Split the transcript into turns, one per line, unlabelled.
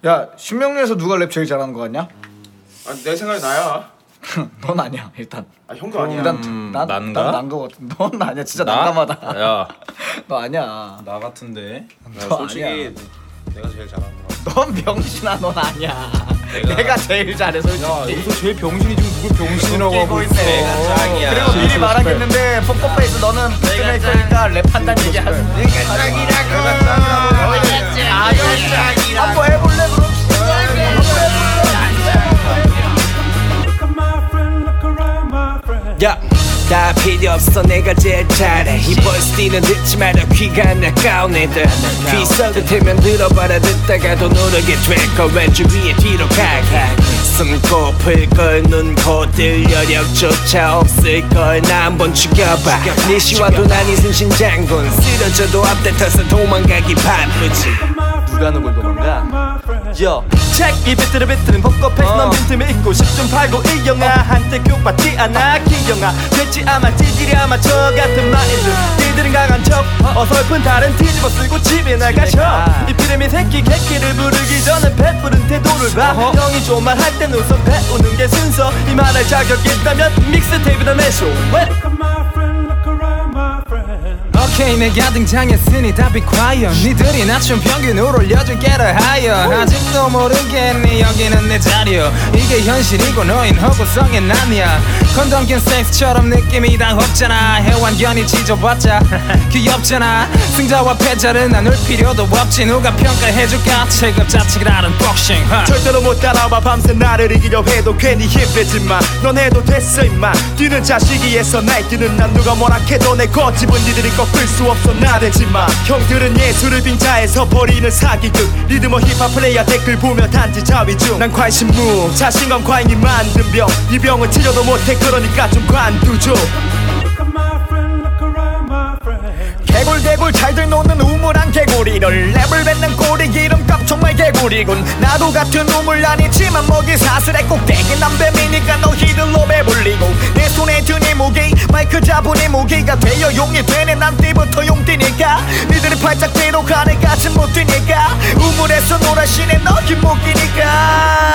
야, 신명리에서 누가 랩 제일 잘하는 거 같냐?
아, 내 생각에 나야.
넌 아니야 일단.
아, 형도 아니야.
난거 같은데. 넌 아니야 진짜 난감하다.
야,
너 아니야.
나 같은데.
너
솔직히
아니야.
내가 제일 잘하는 거 같아.
넌 병신아, 넌 아니야. 내가 제일 잘해 솔직히.
야, 여기서 제일 병신이 지금 누굴 병신이라고 하고 있어.
내가
짱이야.
그리고 미리 말하겠는데 포커페이스 너는 비트메이커니까 랩한다는 얘기 하지.
내가 짱이라고.
한번 해볼래 그럼?
야, 다 필요 없어 내가 제일 잘해 이 벌스티는 듣지 마라 귀가 나까운 애들 귀 썩을 테면 들어봐라 듣다가도 누르게 될걸 왼쪽 위에 뒤로 가게 숨고플 걸 눈코 뜰 여력조차 없을 걸 나 한번 죽여봐 네 시와도 난 이순신 장군 쓰러져도 앞에 타서 도망가기 바쁘지
누가 누굴 도망가? 이 비트는 포커페이스 넌 빈틈이 있고 10좀 팔고 이 영화 한때 교받지 않아 기영아 됐지 아마 찌질이 아마 저 같은 마인드 니들은 강한 척 어설픈 다른 뒤집어 쓰고 집에 나가셔 이 피레미 새끼 개끼를 부르기 전에 베푸른 태도를 봐 형이 좋은 말 할 땐 우선 배우는 게 순서 이 말할 자격 있다면 믹스테이프다 내쇼
오케이 내가 등장했으니 다 be quiet 니들이 낮춘 평균으로 올려줄게를 하여 아직도 모르겠니 여기는 내 자리여 이게 현실이고 너인 허구성엔 아니야 컨돔 낀 섹스처럼 느낌이 다 없잖아 해완견이 지져봤자 귀엽잖아 승자와 패자를 나눌 필요도 없지 누가 평가해줄까 체급 자체라는 복싱
절대로 못 따라와 밤새 나를 이기려 해도 괜히 힘들지만 넌 해도 됐어 임마 뛰는 자식이에서 날뛰는 난 누가 뭐라 해도 내 고집은 니들이 꺾을 수 없어 나대지마 형들은 예술을 빙자해서 버리는 사기극 리듬어 힙합 플레이어 댓글 보며 단지 자위중 난 관심무 자신감 과잉이 만든 병 이 병은 치료도 못해 그러니까 좀 관두죠
개굴개굴 잘들 노는 우물한 개구리를 랩을 뱉는 꼬리 기름값 정말 개구리군 나도 같은 우물 아니지만 먹이 사슬에 꼭대기 남뱀이니까 너희들로 배불리고 내 손에 든 이 무기 마이크 잡은 이 무기가 되어 용이 되네 난 때부터 용띠니까 니들이 팔짝 뒤로 가니까 못 뛰니까 우물에서 놀아시네 너희 못 끼니까